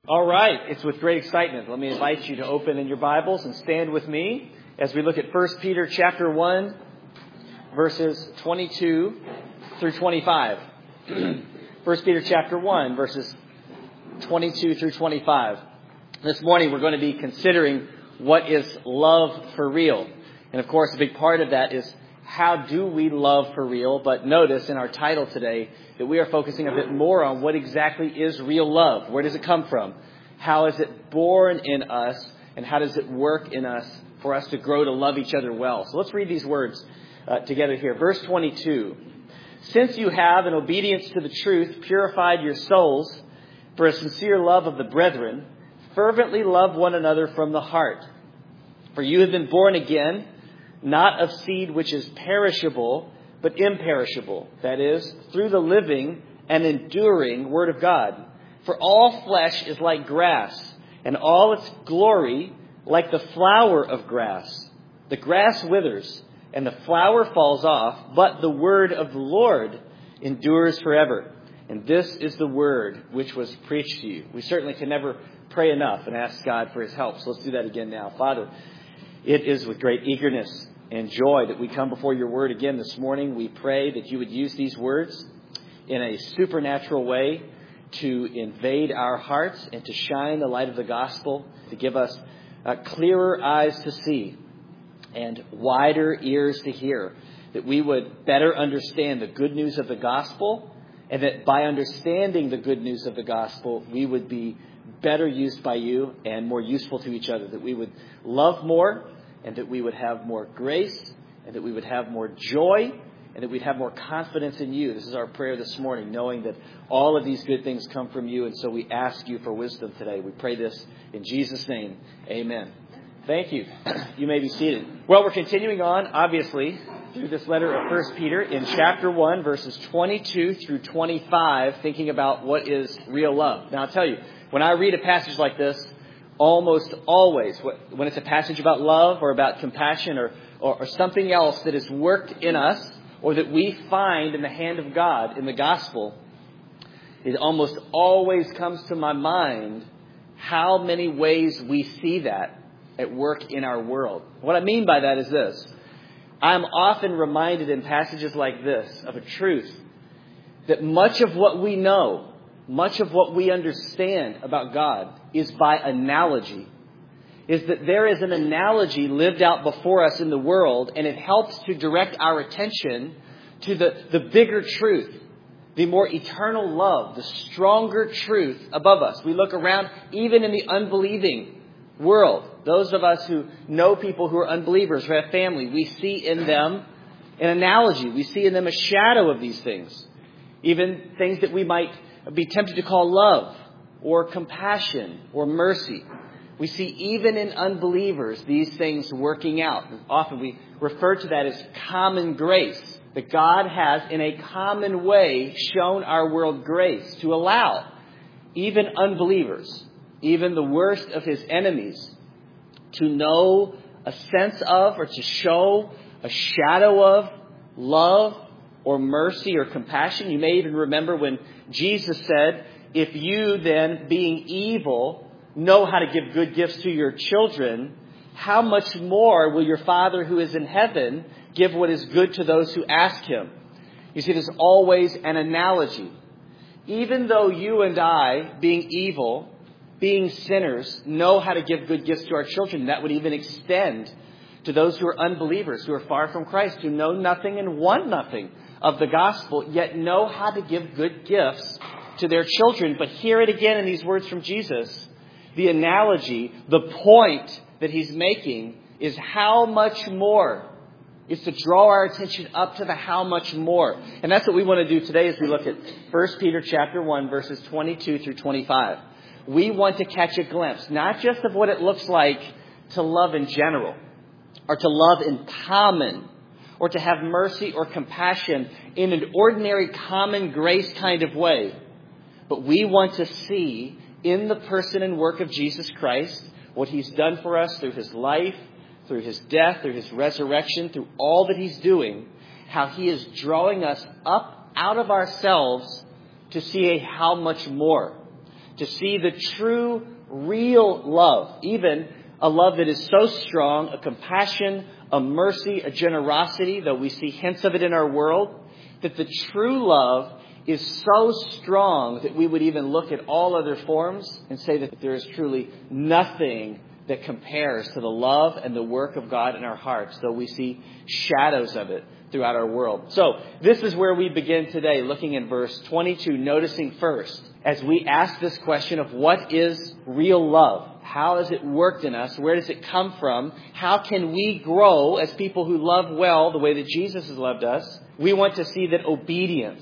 All right, it's with great excitement. Let me invite you to open in your Bibles and stand with me as we look at 1 Peter chapter 1, verses 22 through 25. 1 Peter chapter 1, verses 22 through 25. This morning we're going to be considering what is love for real. And of course, a big part of that is how do we love for real? But notice in our title today that we are focusing a bit more on what exactly is real love. Where does it come from? How is it born in us? And how does it work in us for us to grow to love each other well? So let's read these words together here. Verse 22. Since you have, in obedience to the truth, purified your souls for a sincere love of the brethren, fervently love one another from the heart. For you have been born again, not of seed which is perishable, but imperishable. That is, through the living and enduring Word of God. For all flesh is like grass, and all its glory like the flower of grass. The grass withers, and the flower falls off, but the word of the Lord endures forever. And this is the word which was preached to you. We certainly can never pray enough and ask God for His help. So let's do that again now. Father, it is with great eagerness and joy that we come before your word again this morning. We pray that you would use these words in a supernatural way to invade our hearts and to shine the light of the gospel, to give us clearer eyes to see and wider ears to hear, that we would better understand the good news of the gospel, and that by understanding the good news of the gospel, we would be better used by you and more useful to each other, that we would love more, and that we would have more grace, and that we would have more joy, and that we'd have more confidence in you. This is our prayer this morning, knowing that all of these good things come from you, and so we ask you for wisdom today. We pray this in Jesus' name. Amen. Thank you. You may be seated. Well, we're continuing on, obviously, through this letter of 1 Peter in chapter 1, verses 22 through 25, thinking about what is real love. Now, I'll tell you, when I read a passage like this, almost always, when it's a passage about love or about compassion or something else that is worked in us or that we find in the hand of God in the gospel, it almost always comes to my mind how many ways we see that at work in our world. What I mean by that is this. I'm often reminded in passages like this of a truth that much of what we know, much of what we understand about God is by analogy. Is that there is an analogy lived out before us in the world, and it helps to direct our attention to the bigger truth, the more eternal love, the stronger truth above us. We look around, even in the unbelieving world, those of us who know people who are unbelievers, who have family, we see in them an analogy. We see in them a shadow of these things. Even things that we might be tempted to call love or compassion or mercy. We see even in unbelievers these things working out. Often we refer to that as common grace. That God has in a common way shown our world grace to allow even unbelievers, even the worst of His enemies, to know a sense of or to show a shadow of love or mercy or compassion. You may even remember when Jesus said, if you then, being evil, know how to give good gifts to your children, how much more will your Father who is in heaven give what is good to those who ask Him? You see, there's always an analogy. Even though you and I, being evil, being sinners, know how to give good gifts to our children, that would even extend to those who are unbelievers, who are far from Christ, who know nothing and want nothing of the gospel, yet know how to give good gifts to their children. But hear it again in these words from Jesus. The analogy, the point that He's making is how much more. It's to draw our attention up to the how much more. And that's what we want to do today as we look at 1 Peter chapter 1, verses 22 through 25. We want to catch a glimpse, not just of what it looks like to love in general, or to love in common, or to have mercy or compassion in an ordinary common grace kind of way. But we want to see in the person and work of Jesus Christ what He's done for us through His life, through His death, through His resurrection, through all that He's doing, how He is drawing us up out of ourselves to see a how much more. to see the true, real love, even a love that is so strong, a compassion, a mercy, a generosity, though we see hints of it in our world, that the true love is so strong that we would even look at all other forms and say that there is truly nothing that compares to the love and the work of God in our hearts, though we see shadows of it throughout our world. So this is where we begin today, looking in verse 22, noticing first, as we ask this question of what is real love? How has it worked in us? Where does it come from? How can we grow as people who love well the way that Jesus has loved us? We want to see that obedience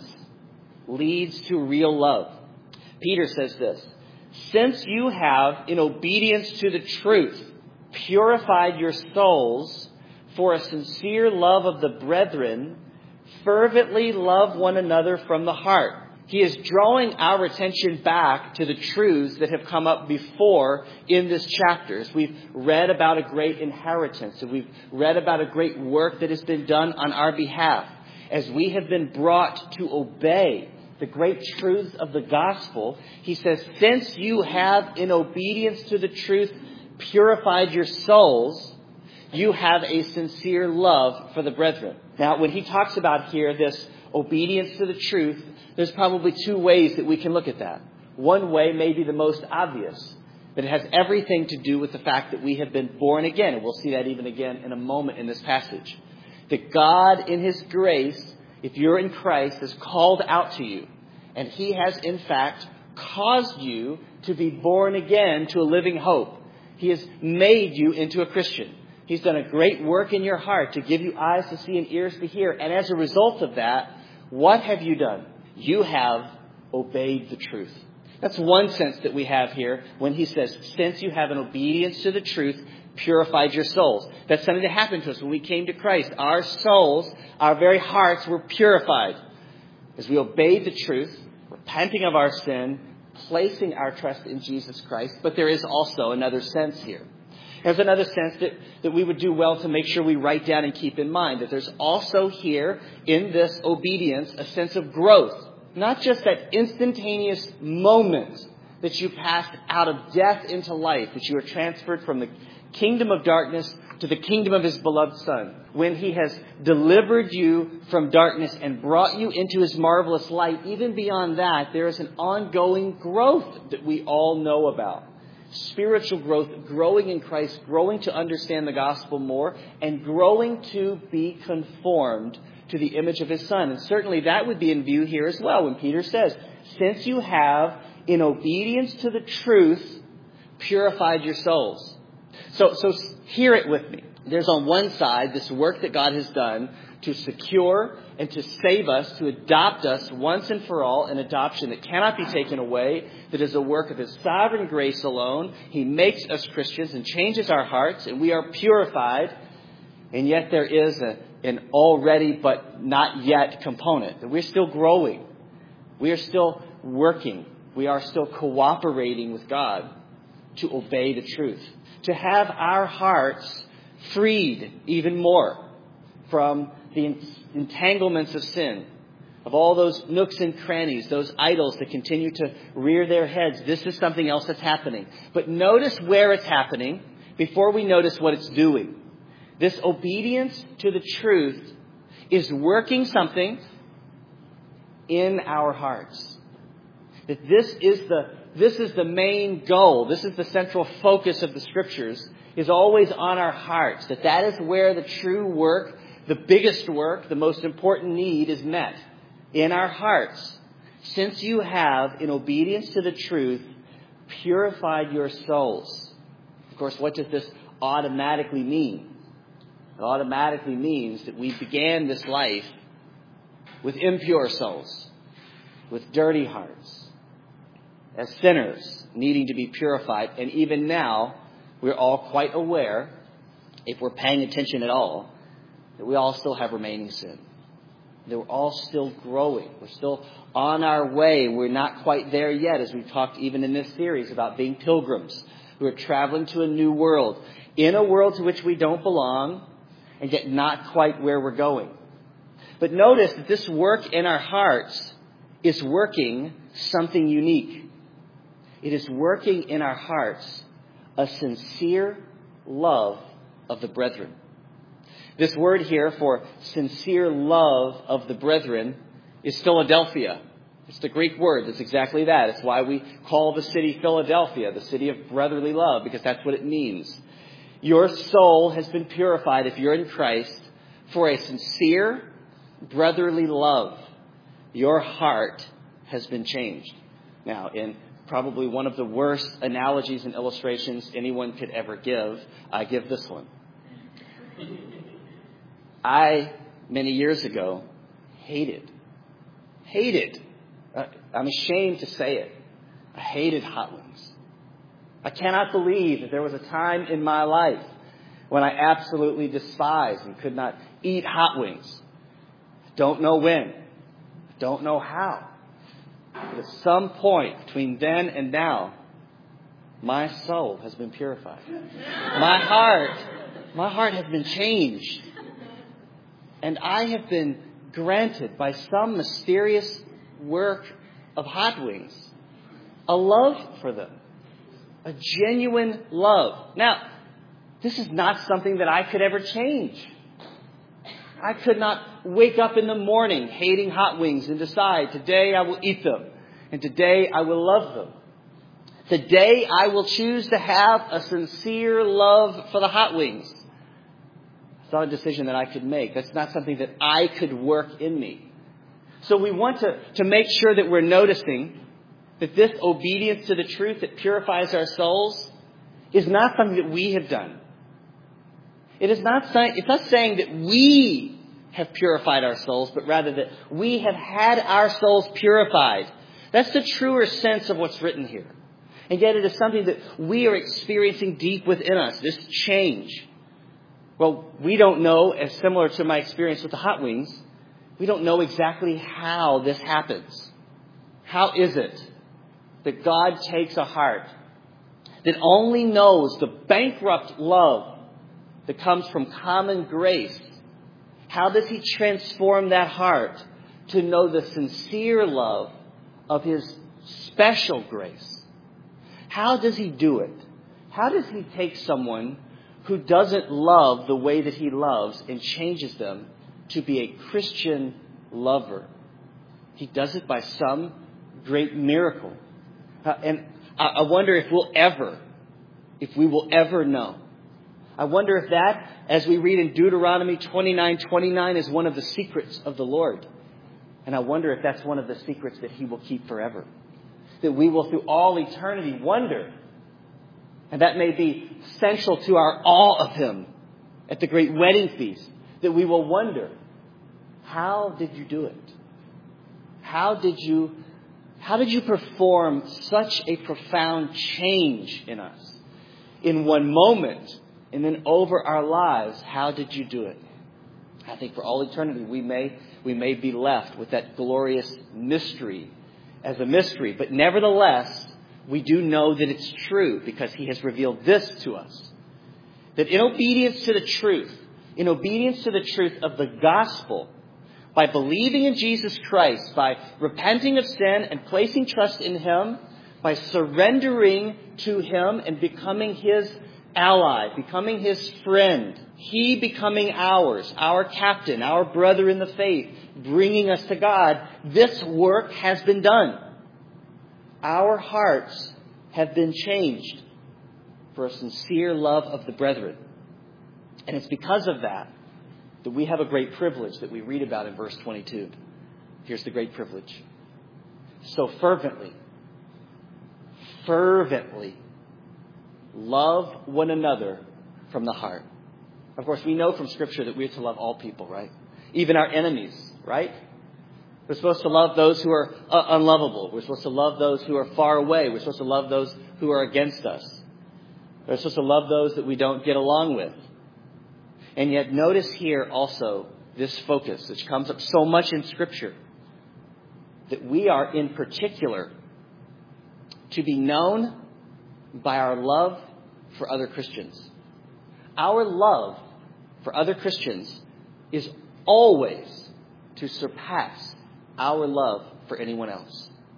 leads to real love. Peter says this, since you have, in obedience to the truth, purified your souls for a sincere love of the brethren, fervently love one another from the heart. He is drawing our attention back to the truths that have come up before in this chapter. As we've read about a great inheritance, and we've read about a great work that has been done on our behalf, as we have been brought to obey the great truths of the gospel, he says, since you have, in obedience to the truth, purified your souls, you have a sincere love for the brethren. Now, when he talks about here this obedience to the truth, there's probably two ways that we can look at that. One way may be the most obvious, but it has everything to do with the fact that we have been born again. And we'll see that even again in a moment in this passage. That God, in His grace, if you're in Christ, has called out to you. And He has, in fact, caused you to be born again to a living hope. He has made you into a Christian. He's done a great work in your heart to give you eyes to see and ears to hear. And as a result of that, what have you done? You have obeyed the truth. That's one sense that we have here when he says, since you have an obedience to the truth, purified your souls. That's something that happened to us when we came to Christ. Our souls, our very hearts were purified as we obeyed the truth, repenting of our sin, placing our trust in Jesus Christ. But there is also another sense here. There's another sense that we would do well to make sure we write down and keep in mind, that there's also here in this obedience a sense of growth. Not just that instantaneous moment that you passed out of death into life, that you were transferred from the kingdom of darkness to the kingdom of His beloved Son. When He has delivered you from darkness and brought you into His marvelous light, even beyond that, there is an ongoing growth that we all know about. Spiritual growth, growing in Christ, growing to understand the gospel more, and growing to be conformed to the image of His Son. And certainly that would be in view here as well when Peter says, since you have, in obedience to the truth, purified your souls. So hear it with me. There's on one side this work that God has done to secure and to save us, to adopt us once and for all, an adoption that cannot be taken away, that is a work of His sovereign grace alone. He makes us Christians and changes our hearts, and we are purified. And yet there is an already but not yet component, that we're still growing. We are still working. We are still cooperating with God to obey the truth. To have our hearts freed even more from the entanglements of sin, of all those nooks and crannies, those idols that continue to rear their heads. This is something else that's happening. But notice where it's happening before we notice what it's doing. This obedience to the truth is working something in our hearts. That this is the main goal. This is the central focus of the Scriptures, is always on our hearts. That is where the true work, the biggest work, the most important need is met. In our hearts. Since you have, in obedience to the truth, purified your souls. Of course, what does this automatically mean? It automatically means that we began this life with impure souls, with dirty hearts, as sinners needing to be purified. And even now, we're all quite aware, if we're paying attention at all, that we all still have remaining sin. That we're all still growing. We're still on our way. We're not quite there yet, as we've talked even in this series about being pilgrims who are traveling to a new world, in a world to which we don't belong, and yet not quite where we're going. But notice that this work in our hearts is working something unique. It is working in our hearts a sincere love of the brethren. This word here for sincere love of the brethren is Philadelphia. It's the Greek word. That's exactly that. It's why we call the city Philadelphia, the city of brotherly love, because that's what it means. Your soul has been purified, if you're in Christ, for a sincere brotherly love. Your heart has been changed. Now, in probably one of the worst analogies and illustrations anyone could ever give, I give this one. Many years ago, hated. I'm ashamed to say it. I hated hot wings. I cannot believe that there was a time in my life when I absolutely despised and could not eat hot wings. Don't know when. Don't know how. But at some point between then and now, my soul has been purified. My heart has been changed. And I have been granted by some mysterious work of hot wings a love for them. A genuine love. Now, this is not something that I could ever change. I could not wake up in the morning hating hot wings and decide, today I will eat them. And today I will love them. Today I will choose to have a sincere love for the hot wings. It's not a decision that I could make. That's not something that I could work in me. So we want to make sure that we're noticing that this obedience to the truth that purifies our souls is not something that we have done. It's not saying that we have purified our souls, but rather that we have had our souls purified. That's the truer sense of what's written here. And yet it is something that we are experiencing deep within us, this change. Well, we don't know, as similar to my experience with the hot wings, we don't know exactly how this happens. How is it that God takes a heart that only knows the bankrupt love that comes from common grace? How does He transform that heart to know the sincere love of His special grace? How does He do it? How does He take someone who doesn't love the way that He loves and changes them to be a Christian lover? He does it by some great miracle. And I wonder if we will ever know. I wonder if that, as we read in Deuteronomy 29:29, is one of the secrets of the Lord. And I wonder if that's one of the secrets that He will keep forever. That we will through all eternity wonder. And that may be central to our awe of Him at the great wedding feast. That we will wonder, how did you do it? How did you perform such a profound change in us? In one moment, and then over our lives, how did you do it? I think for all eternity we may be left with that glorious mystery as a mystery. But nevertheless, we do know that it's true because He has revealed this to us. That in obedience to the truth of the gospel, by believing in Jesus Christ, by repenting of sin and placing trust in Him, by surrendering to Him and becoming His ally, becoming His friend, He becoming ours, our captain, our brother in the faith, bringing us to God, this work has been done. Our hearts have been changed for a sincere love of the brethren. And it's because of that we have a great privilege that we read about in verse 22. Here's the great privilege. So fervently love one another from the heart. Of course, we know from Scripture that we are to love all people, right? Even our enemies, right? We're supposed to love those who are unlovable. We're supposed to love those who are far away. We're supposed to love those who are against us. We're supposed to love those that we don't get along with. And yet notice here also this focus, which comes up so much in Scripture, that we are in particular to be known by our love for other Christians. Our love for other Christians is always to surpass our love for anyone else.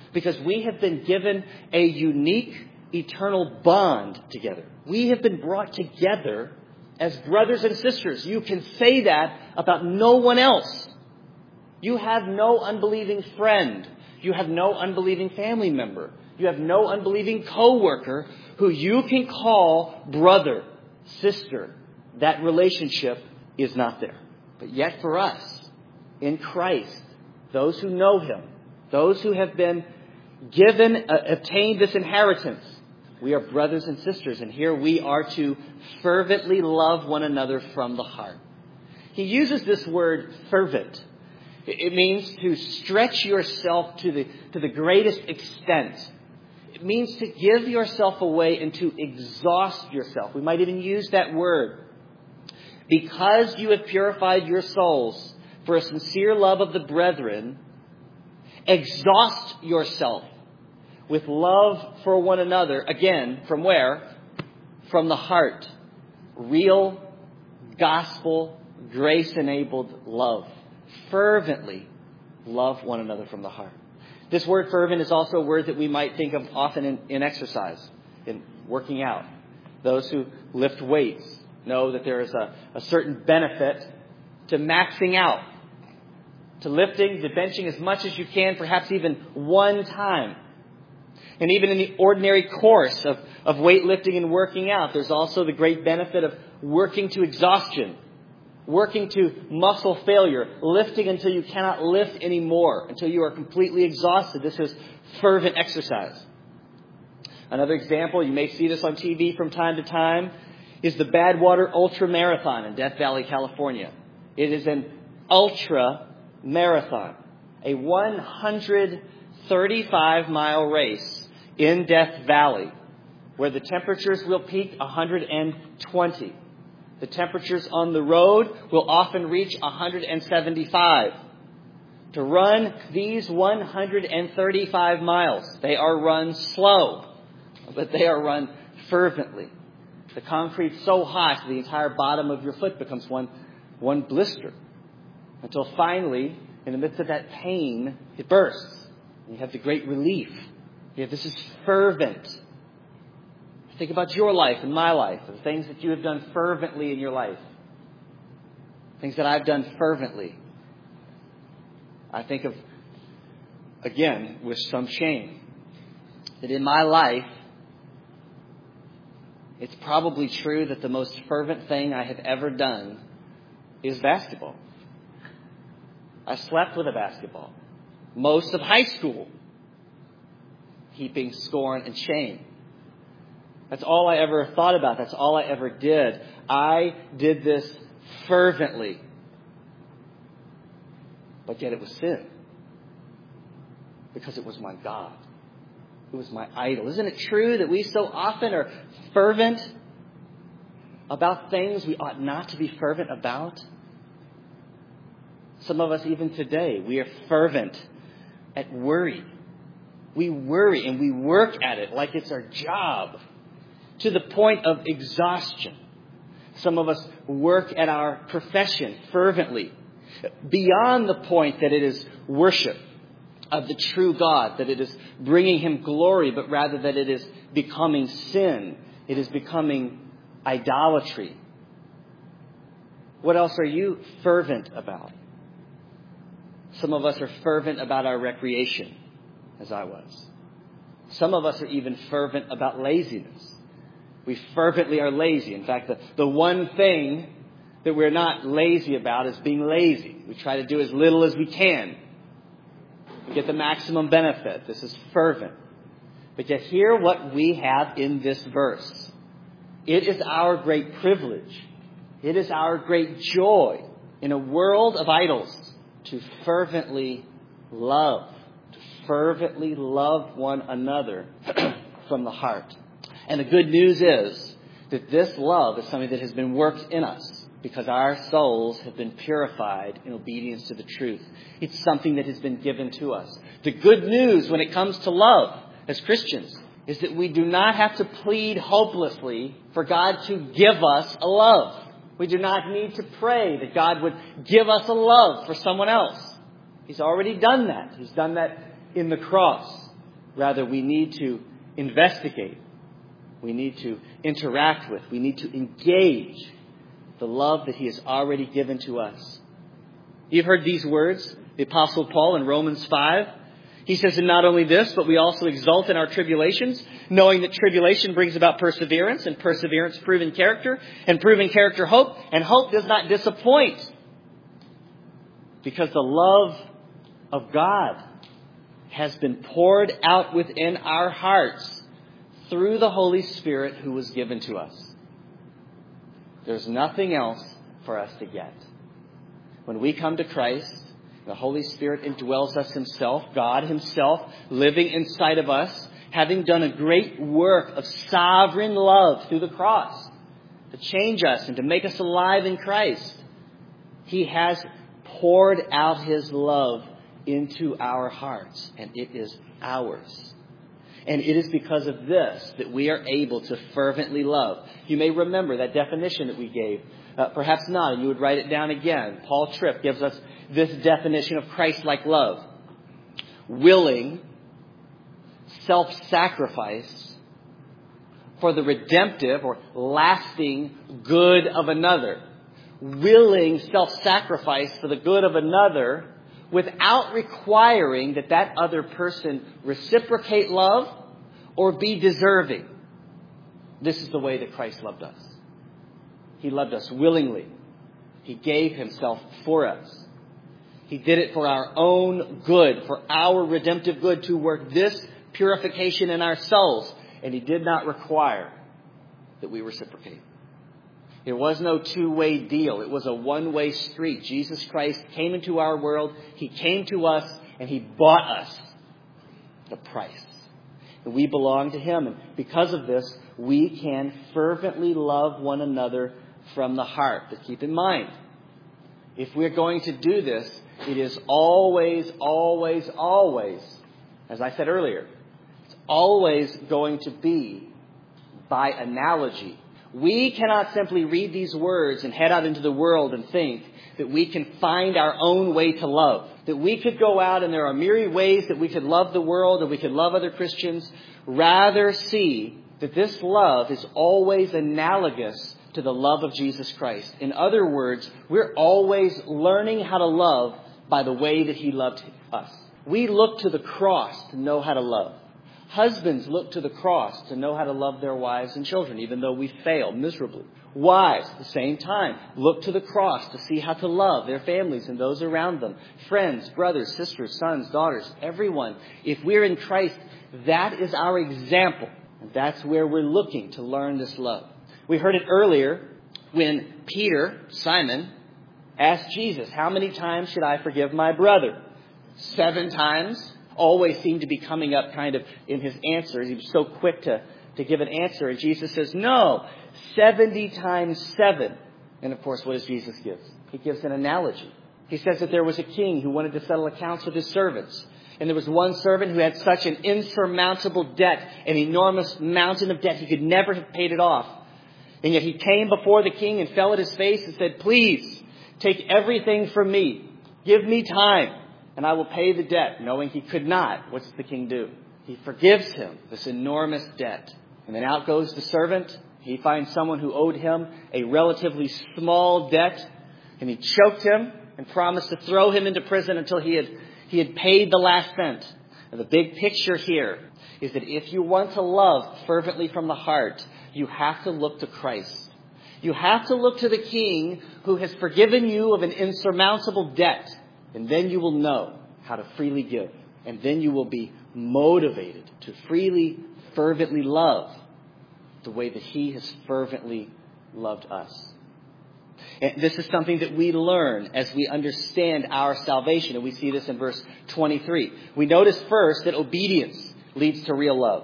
because we have been given a unique, eternal bond together. We have been brought together as brothers and sisters. You can say that about no one else. You have no unbelieving friend. You have no unbelieving family member. You have no unbelieving coworker who you can call brother, sister. That relationship is not there. But yet for us, in Christ, those who know Him, those who have been obtained this inheritance, we are brothers and sisters. And here we are to fervently love one another from the heart. He uses this word fervent. It means to stretch yourself to the greatest extent. It means to give yourself away and to exhaust yourself. We might even use that word. Because you have purified your souls for a sincere love of the brethren, exhaust yourself with love for one another. Again, from where? From the heart. Real, gospel, grace-enabled love. Fervently love one another from the heart. This word fervent is also a word that we might think of often in exercise, in working out. Those who lift weights know that there is a certain benefit to maxing out, to lifting, to benching as much as you can, perhaps even one time. And even in the ordinary course of weightlifting and working out, there's also the great benefit of working to exhaustion, working to muscle failure, lifting until you cannot lift anymore, until you are completely exhausted. This is fervent exercise. Another example, you may see this on TV from time to time, is the Badwater Ultra Marathon in Death Valley, California. It is an ultra marathon, a 135-mile race in Death Valley, where the temperatures will peak 120. The temperatures on the road will often reach 175. To run these 135 miles, they are run slow, but they are run fervently. The concrete's so hot, the entire bottom of your foot becomes one blister. Until finally, in the midst of that pain, it bursts. And you have the great relief. This is fervent. Think about your life and my life, the things that you have done fervently in your life. Things that I've done fervently. I think of, again, with some shame, that in my life, it's probably true that the most fervent thing I have ever done is basketball. I slept with a basketball. Most of high school. Heaping scorn and shame. That's all I ever thought about. That's all I ever did. I did this fervently. But yet it was sin. Because it was my God. It was my idol. Isn't it true that we so often are fervent about things we ought not to be fervent about? Some of us even today, we are fervent at worry. We worry and we work at it like it's our job to the point of exhaustion. Some of us work at our profession fervently beyond the point that it is worship of the true God, that it is bringing Him glory, but rather that it is becoming sin. It is becoming idolatry. What else are you fervent about? Some of us are fervent about our recreation, as I was. Some of us are even fervent about laziness. We fervently are lazy. In fact, the one thing that we're not lazy about is being lazy. We try to do as little as we can. We get the maximum benefit. This is fervent. But yet hear what we have in this verse. It is our great privilege. It is our great joy in a world of idols to fervently love. To fervently love one another from the heart. And the good news is that this love is something that has been worked in us because our souls have been purified in obedience to the truth. It's something that has been given to us. The good news when it comes to love as Christians is that we do not have to plead hopelessly for God to give us a love. We do not need to pray that God would give us a love for someone else. He's already done that. He's done that in the cross. Rather, we need to investigate. We need to interact with. We need to engage the love that He has already given to us. You've heard these words, the Apostle Paul in Romans 5. He says, and not only this, but we also exult in our tribulations, knowing that tribulation brings about perseverance, and perseverance proven character, and proven character hope, and hope does not disappoint. Because the love of God has been poured out within our hearts through the Holy Spirit who was given to us. There's nothing else for us to get. When we come to Christ, the Holy Spirit indwells us Himself, God Himself living inside of us, having done a great work of sovereign love through the cross to change us and to make us alive in Christ. He has poured out His love into our hearts, and it is ours. And it is because of this that we are able to fervently love. You may remember that definition that we gave. Perhaps not, and you would write it down again. Paul Tripp gives us this definition of Christ-like love. Willing, self-sacrifice for the redemptive or lasting good of another. Willing self-sacrifice for the good of another without requiring that that other person reciprocate love or be deserving. This is the way that Christ loved us. He loved us willingly. He gave Himself for us. He did it for our own good, for our redemptive good, to work this purification in our souls. And He did not require that we reciprocate. It was no two-way deal. It was a one-way street. Jesus Christ came into our world. He came to us, and He bought us the price. And we belong to Him. And because of this, we can fervently love one another from the heart. But keep in mind, if we're going to do this, it is always, always, always, as I said earlier, it's always going to be by analogy. We cannot simply read these words and head out into the world and think that we can find our own way to love. That we could go out and there are myriad ways that we could love the world and we could love other Christians. Rather see that this love is always analogous to the love of Jesus Christ. In other words, we're always learning how to love by the way that He loved us. We look to the cross to know how to love. Husbands look to the cross to know how to love their wives and children, even though we fail miserably. Wives, at the same time, look to the cross to see how to love their families and those around them. Friends, brothers, sisters, sons, daughters, everyone. If we're in Christ, that is our example. And that's where we're looking to learn this love. We heard it earlier when Peter, Simon, asked Jesus, how many times should I forgive my brother? 7 times. Always seemed to be coming up kind of in his answers. He was so quick to give an answer. And Jesus says, no, 70 times 7. And of course, what does Jesus give? He gives an analogy. He says that there was a king who wanted to settle accounts with his servants. And there was one servant who had such an insurmountable debt, an enormous mountain of debt. He could never have paid it off. And yet he came before the king and fell at his face and said, please take everything from me. Give me time and I will pay the debt. Knowing he could not, what does the king do? He forgives him this enormous debt. And then out goes the servant. He finds someone who owed him a relatively small debt. And he choked him and promised to throw him into prison until he had paid the last cent. And the big picture here is that if you want to love fervently from the heart, you have to look to Christ. You have to look to the King who has forgiven you of an insurmountable debt. And then you will know how to freely give. And then you will be motivated to freely, fervently love the way that He has fervently loved us. And this is something that we learn as we understand our salvation. And we see this in verse 23. We notice first that obedience leads to real love.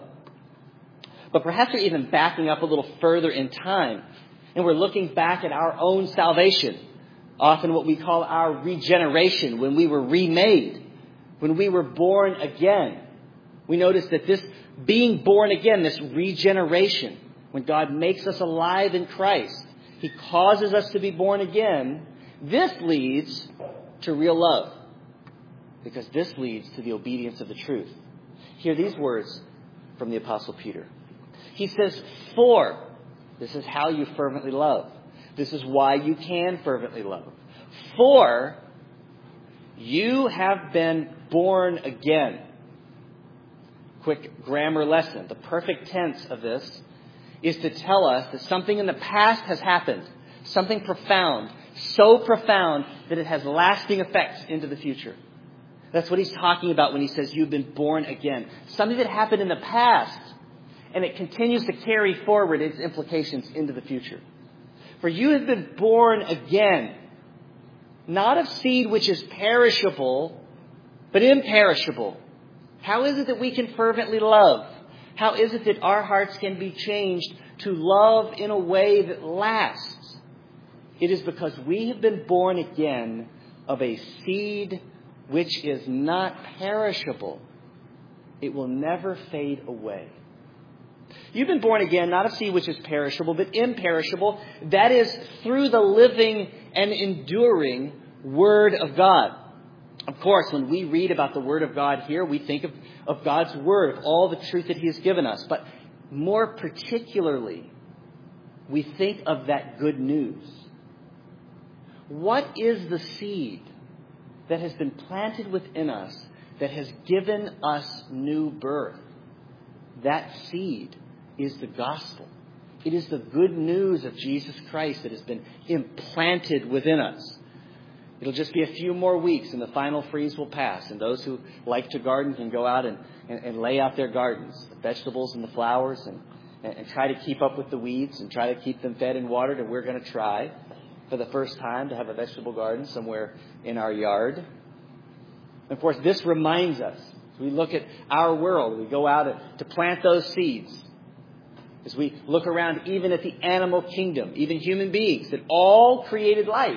But perhaps we're even backing up a little further in time. And we're looking back at our own salvation. Often what we call our regeneration, when we were remade, when we were born again. We notice that this being born again, this regeneration, when God makes us alive in Christ, He causes us to be born again. This leads to real love. Because this leads to the obedience of the truth. Hear these words from the Apostle Peter. He says, "For," this is how you fervently love. This is why you can fervently love. "For you have been born again." Quick grammar lesson. The perfect tense of this is to tell us that something in the past has happened. Something profound. So profound that it has lasting effects into the future. That's what he's talking about when he says you've been born again. Something that happened in the past, and it continues to carry forward its implications into the future. For you have been born again, not of seed which is perishable, but imperishable. How is it that we can fervently love? How is it that our hearts can be changed to love in a way that lasts? It is because we have been born again of a seed which is not perishable. It will never fade away. You've been born again, not of seed which is perishable, but imperishable. That is through the living and enduring Word of God. Of course, when we read about the Word of God here, we think of God's Word, of all the truth that He has given us. But more particularly, we think of that good news. What is the seed that has been planted within us that has given us new birth? That seed is the gospel. It is the good news of Jesus Christ that has been implanted within us. It'll just be a few more weeks and the final freeze will pass. And those who like to garden can go out and lay out their gardens, the vegetables and the flowers, and try to keep up with the weeds and try to keep them fed and watered. And we're going to try for the first time to have a vegetable garden somewhere in our yard. And of course, this reminds us, as we look at our world, we go out to plant those seeds. As we look around even at the animal kingdom, even human beings, that all created life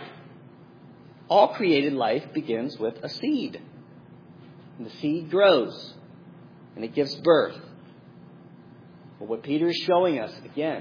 begins with a seed. And the seed grows and it gives birth. But what Peter is showing us, again,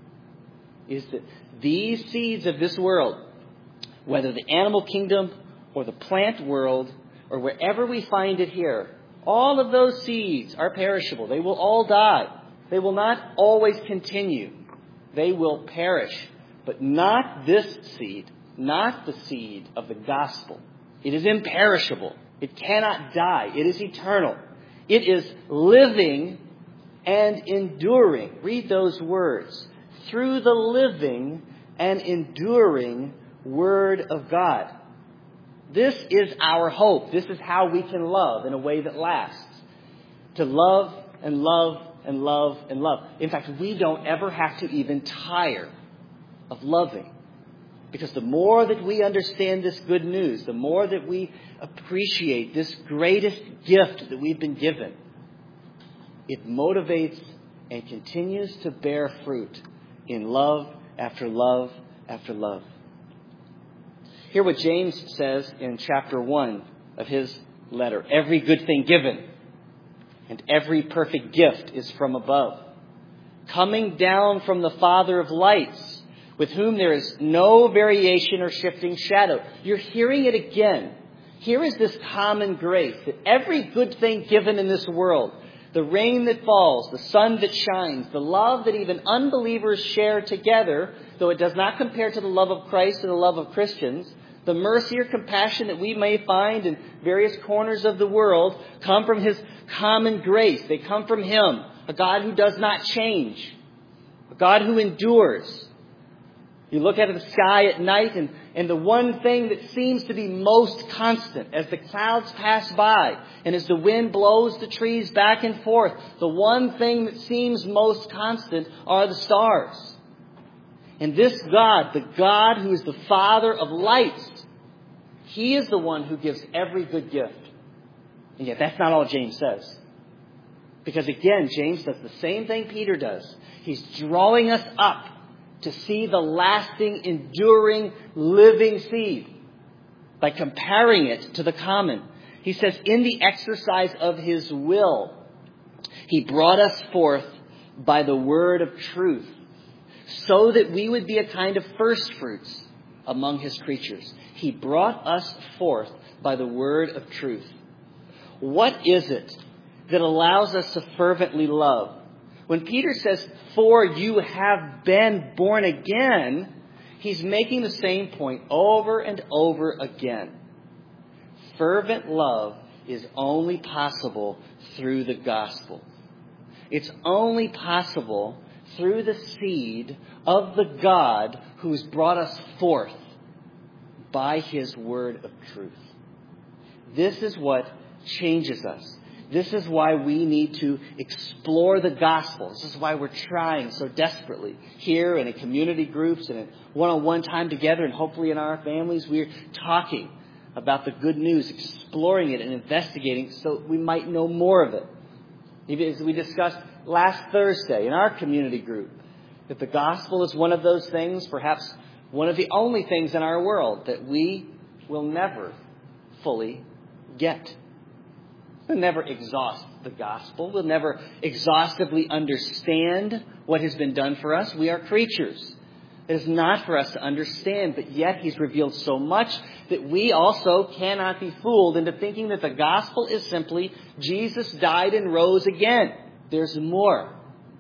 is that these seeds of this world, whether the animal kingdom or the plant world or wherever we find it here, all of those seeds are perishable. They will all die. They will not always continue. They will perish. But not this seed, not the seed of the gospel. It is imperishable. It cannot die. It is eternal. It is living and enduring. Read those words. Through the living and enduring Word of God. This is our hope. This is how we can love in a way that lasts. To love and love and love and love. In fact, we don't ever have to even tire of loving. Because the more that we understand this good news, the more that we appreciate this greatest gift that we've been given, it motivates and continues to bear fruit in love after love after love. Hear what James says in chapter 1 of his letter. Every good thing given and every perfect gift is from above, coming down from the Father of lights, with whom there is no variation or shifting shadow. You're hearing it again. Here is this common grace that every good thing given in this world, the rain that falls, the sun that shines, the love that even unbelievers share together, though it does not compare to the love of Christ or the love of Christians, the mercy or compassion that we may find in various corners of the world come from His common grace. They come from Him, a God who does not change, a God who endures. You look at the sky at night and the one thing that seems to be most constant as the clouds pass by and as the wind blows the trees back and forth, the one thing that seems most constant are the stars. And this God, the God who is the Father of lights, He is the one who gives every good gift. And yet that's not all James says. Because again, James does the same thing Peter does. He's drawing us up to see the lasting, enduring, living seed by comparing it to the common. He says, in the exercise of His will, He brought us forth by the word of truth, so that we would be a kind of first fruits among His creatures. He brought us forth by the word of truth. What is it that allows us to fervently love. When Peter says, "For you have been born again," he's making the same point over and over again. Fervent love is only possible through the gospel. It's only possible through the seed of the God who's brought us forth by His word of truth. This is what changes us. This is why we need to explore the gospel. This is why we're trying so desperately here and in community groups and in one-on-one time together, and hopefully in our families. We're talking about the good news, exploring it and investigating so we might know more of it. Even as we discussed last Thursday in our community group, that the gospel is one of those things, perhaps one of the only things in our world that we will never fully get. We'll never exhaust the gospel. We'll never exhaustively understand what has been done for us. We are creatures. It is not for us to understand, but yet He's revealed so much that we also cannot be fooled into thinking that the gospel is simply Jesus died and rose again. There's more.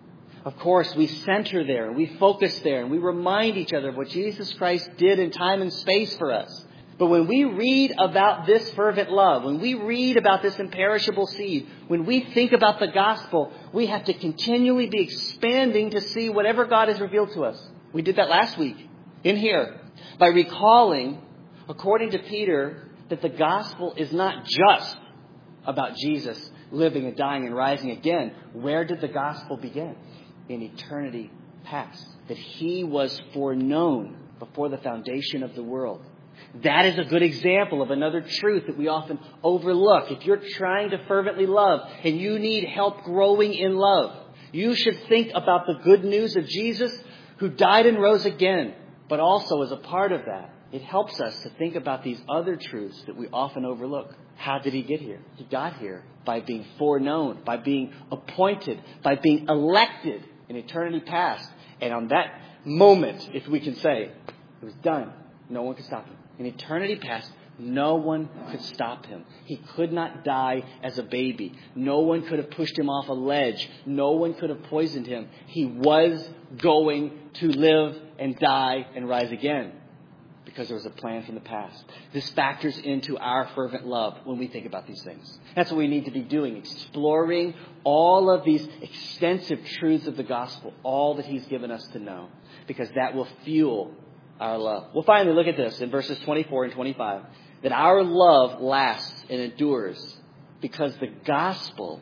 Of course, we center there, and we focus there, and we remind each other of what Jesus Christ did in time and space for us. But when we read about this fervent love, when we read about this imperishable seed, when we think about the gospel, we have to continually be expanding to see whatever God has revealed to us. We did that last week in here by recalling, according to Peter, that the gospel is not just about Jesus living and dying and rising again. Where did the gospel begin? In eternity past. That He was foreknown before the foundation of the world. That is a good example of another truth that we often overlook. If you're trying to fervently love and you need help growing in love, you should think about the good news of Jesus who died and rose again. But also as a part of that, it helps us to think about these other truths that we often overlook. How did He get here? He got here by being foreknown, by being appointed, by being elected in eternity past. And on that moment, if we can say, it was done. No one could stop Him. In eternity past, no one could stop Him. He could not die as a baby. No one could have pushed Him off a ledge. No one could have poisoned Him. He was going to live and die and rise again because there was a plan from the past. This factors into our fervent love when we think about these things. That's what we need to be doing, exploring all of these extensive truths of the gospel, all that He's given us to know, because that will fuel our love. We'll finally look at this in verses 24 and 25, that our love lasts and endures because the gospel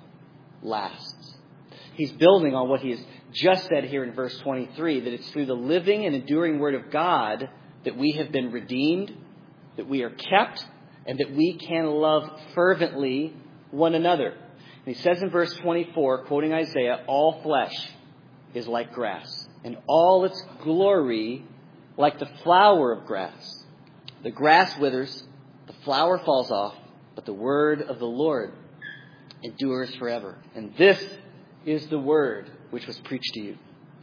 lasts. He's building on what he has just said here in verse 23, that it's through the living and enduring word of God that we have been redeemed, that we are kept, and that we can love fervently one another. And he says in verse 24, quoting Isaiah, "All flesh is like grass, and all its glory like the flower of grass. The grass withers, the flower falls off, but the word of the Lord endures forever." And this is the word which was preached to you.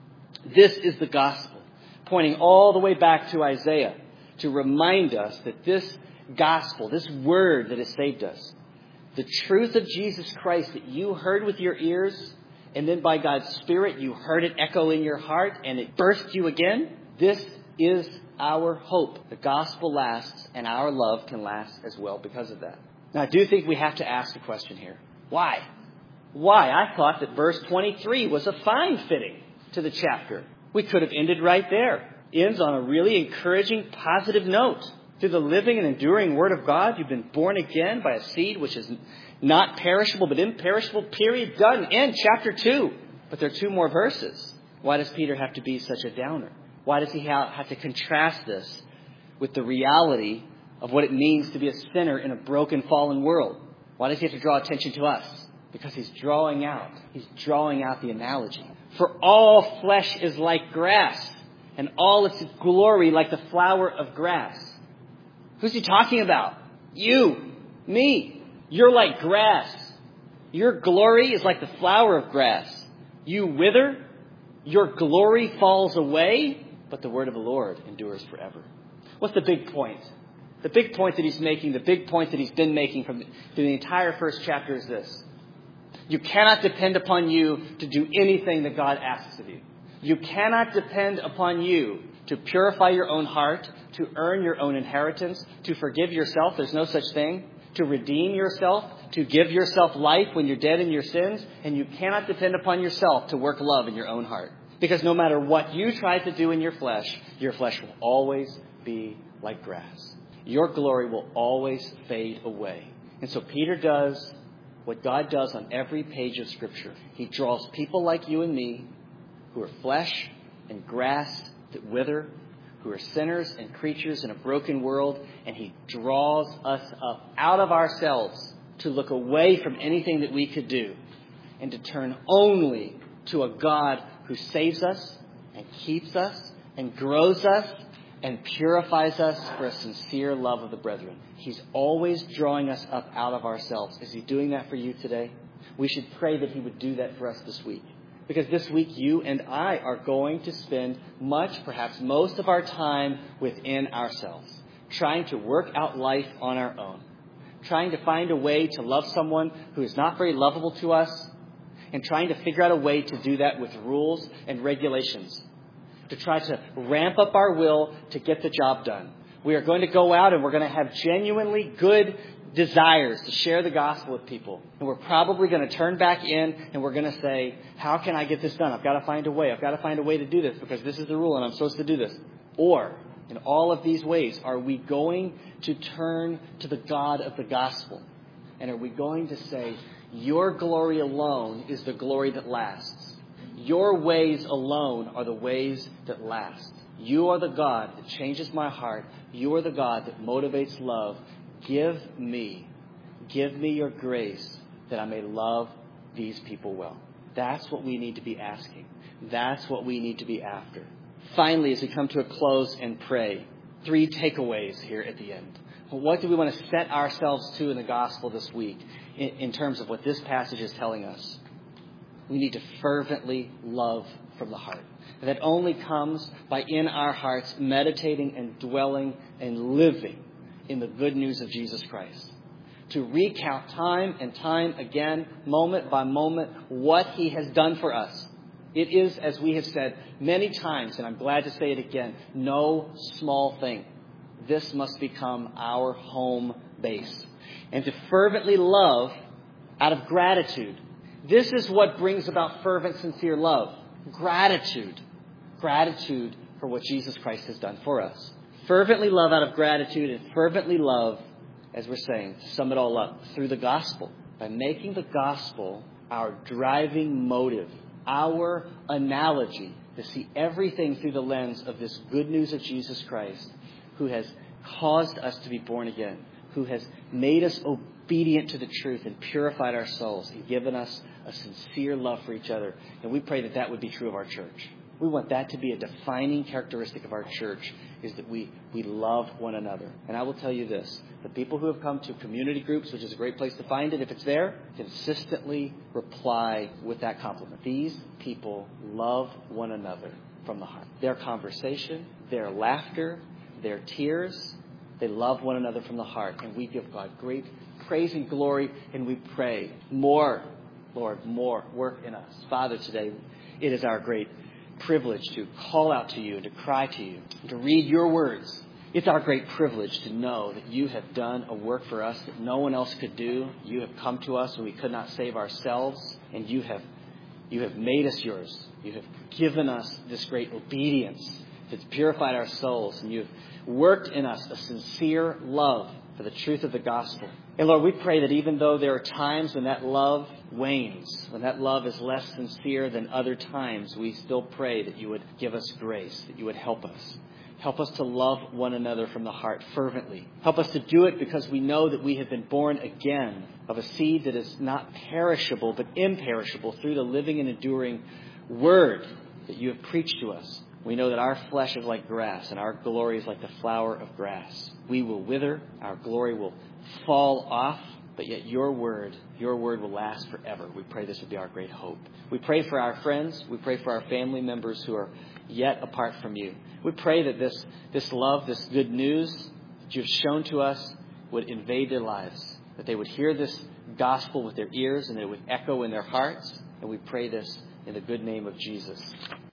This is the gospel, pointing all the way back to Isaiah to remind us that this gospel, this word that has saved us, the truth of Jesus Christ that you heard with your ears, and then by God's Spirit you heard it echo in your heart and it birthed you again, this is our hope. The gospel lasts, and our love can last as well because of that. Now, I do think we have to ask a question here. Why? Why? I thought that verse 23 was a fine fitting to the chapter. We could have ended right there. Ends on a really encouraging, positive note. Through the living and enduring word of God, you've been born again by a seed which is not perishable but imperishable. Period. Done. End. Chapter 2. But there are 2 more verses. Why does Peter have to be such a downer? Why does he have to contrast this with the reality of what it means to be a sinner in a broken, fallen world? Why does he have to draw attention to us? Because he's drawing out the analogy. For all flesh is like grass, and all its glory like the flower of grass. Who's he talking about? You, me. You're like grass. Your glory is like the flower of grass. You wither, your glory falls away, but the word of the Lord endures forever. What's the big point? The big point that he's making, the big point that he's been making through the entire first chapter is this. You cannot depend upon you to do anything that God asks of you. You cannot depend upon you to purify your own heart, to earn your own inheritance, to forgive yourself. There's no such thing. To redeem yourself, to give yourself life when you're dead in your sins. And you cannot depend upon yourself to work love in your own heart. Because no matter what you try to do in your flesh will always be like grass. Your glory will always fade away. And so Peter does what God does on every page of Scripture. He draws people like you and me who are flesh and grass that wither, who are sinners and creatures in a broken world, and He draws us up out of ourselves to look away from anything that we could do and to turn only to a God who saves us and keeps us and grows us and purifies us for a sincere love of the brethren. He's always drawing us up out of ourselves. Is He doing that for you today? We should pray that He would do that for us this week. Because this week you and I are going to spend much, perhaps most of our time within ourselves, trying to work out life on our own, trying to find a way to love someone who is not very lovable to us, and trying to figure out a way to do that with rules and regulations, to try to ramp up our will to get the job done. We are going to go out and we're going to have genuinely good desires to share the gospel with people. And we're probably going to turn back in and we're going to say, how can I get this done? I've got to find a way. I've got to find a way to do this because this is the rule and I'm supposed to do this. Or, in all of these ways, are we going to turn to the God of the gospel? And are we going to say, your glory alone is the glory that lasts. Your ways alone are the ways that last. You are the God that changes my heart. You are the God that motivates love. Give me your grace that I may love these people well. That's what we need to be asking. That's what we need to be after. Finally, as we come to a close and pray, 3 takeaways here at the end. What do we want to set ourselves to in the gospel this week in terms of what this passage is telling us? We need to fervently love from the heart. That only comes by in our hearts meditating and dwelling and living in the good news of Jesus Christ. To recount time and time again, moment by moment, what He has done for us. It is, as we have said many times, and I'm glad to say it again, no small thing. This must become our home base. And to fervently love out of gratitude. This is what brings about fervent, sincere love. Gratitude. Gratitude for what Jesus Christ has done for us. Fervently love out of gratitude and fervently love, as we're saying, to sum it all up, through the gospel. By making the gospel our driving motive, our analogy to see everything through the lens of this good news of Jesus Christ, who has caused us to be born again, who has made us obedient to the truth and purified our souls and given us a sincere love for each other. And we pray that that would be true of our church. We want that to be a defining characteristic of our church, is that we love one another. And I will tell you this, the people who have come to community groups, which is a great place to find it if it's there, consistently reply with that compliment. These people love one another from the heart. Their conversation, their laughter, their tears, they love one another from the heart. And we give God great praise and glory, and we pray, more, Lord, more work in us. Father, today it is our great privilege to call out to you and to cry to you, and to read your words. It's our great privilege to know that you have done a work for us that no one else could do. You have come to us when we could not save ourselves, and you have made us yours. You have given us this great obedience that's purified our souls, and you have worked in us a sincere love for the truth of the gospel. And Lord, we pray that even though there are times when that love wanes, when that love is less sincere than other times, we still pray that you would give us grace, that you would help us. Help us to love one another from the heart fervently. Help us to do it because we know that we have been born again of a seed that is not perishable but imperishable through the living and enduring word that you have preached to us. We know that our flesh is like grass and our glory is like the flower of grass. We will wither, our glory will fall off, but yet your word will last forever. We pray this would be our great hope. We pray for our friends. We pray for our family members who are yet apart from you. We pray that this love, this good news that you've shown to us would invade their lives, that they would hear this gospel with their ears and that it would echo in their hearts. And we pray this in the good name of Jesus.